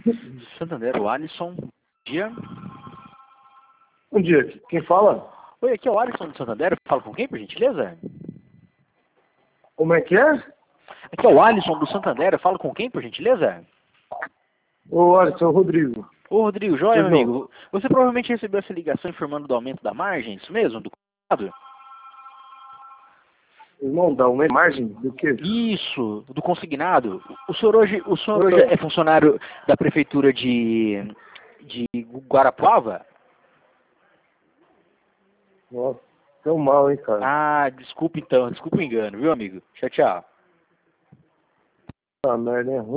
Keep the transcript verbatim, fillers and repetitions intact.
Santander, o Alisson. Bom dia. Bom dia, quem fala? Oi, aqui é o Alisson do Santander. Eu falo com quem, por gentileza? Como é que é? Aqui é o Alisson do Santander. Eu falo com quem, por gentileza? Ô, Alisson, Rodrigo. Ô, Rodrigo, joia, Pois meu não. amigo. Você provavelmente recebeu essa ligação informando do aumento da margem, isso mesmo? Do contrato? Irmão, dá uma margem do quê? Isso, do consignado. O senhor hoje, o senhor hoje é funcionário da prefeitura de, de Guarapuava? Nossa, tão mal, hein, cara? Ah, desculpa então, desculpa o engano, viu, amigo? Tchau, tchau. Ah, merda, é ruim.